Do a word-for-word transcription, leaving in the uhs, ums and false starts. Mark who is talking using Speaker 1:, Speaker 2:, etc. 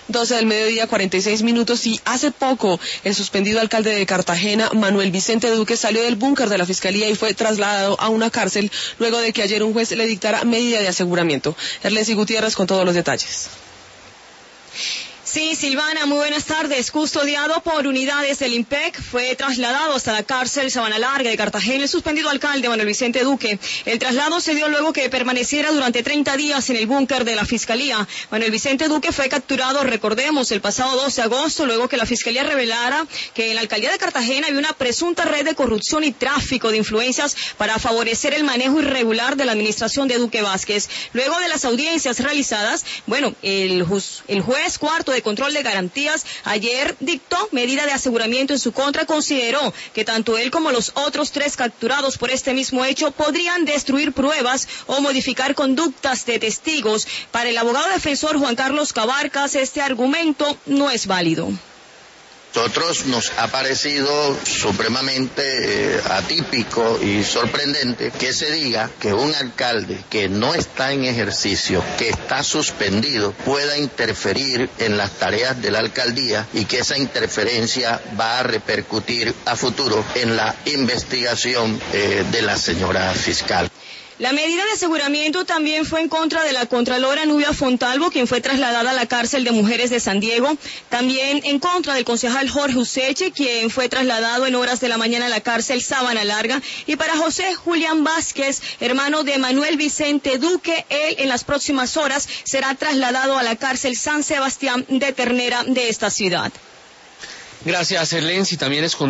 Speaker 1: doce del mediodía, cuarenta y seis minutos, y hace poco el suspendido alcalde de Cartagena, Manuel Vicente Duque, salió del búnker de la Fiscalía y fue trasladado a una cárcel luego de que ayer un juez le dictara medida de aseguramiento. Erlensi Gutiérrez con todos los detalles.
Speaker 2: Sí, Silvana, muy buenas tardes. Custodiado por unidades del IMPEC, fue trasladado hasta la cárcel Sabana Larga de Cartagena el suspendido alcalde Manuel Vicente Duque. El traslado se dio luego que permaneciera durante treinta días en el búnker de la Fiscalía. Manuel Vicente Duque fue capturado, recordemos, el pasado doce de agosto, luego que la Fiscalía revelara que en la alcaldía de Cartagena había una presunta red de corrupción y tráfico de influencias para favorecer el manejo irregular de la administración de Duque Vázquez. Luego de las audiencias realizadas, bueno, el, ju- el juez cuarto de control de garantías ayer dictó medida de aseguramiento en su contra. Consideró que tanto él como los otros tres capturados por este mismo hecho podrían destruir pruebas o modificar conductas de testigos. Para el abogado defensor Juan Carlos Cabarcas, este argumento no es válido.
Speaker 3: Nosotros nos ha parecido supremamente eh, atípico y sorprendente que se diga que un alcalde que no está en ejercicio, que está suspendido, pueda interferir en las tareas de la alcaldía y que esa interferencia va a repercutir a futuro en la investigación eh, de la señora fiscal.
Speaker 2: La medida de aseguramiento también fue en contra de la contralora Nubia Fontalvo, quien fue trasladada a la cárcel de mujeres de San Diego. También en contra del concejal Jorge Useche, quien fue trasladado en horas de la mañana a la cárcel Sabana Larga. Y para José Julián Vázquez, hermano de Manuel Vicente Duque, él en las próximas horas será trasladado a la cárcel San Sebastián de Ternera de esta ciudad.
Speaker 4: Gracias, Erlensi. También es con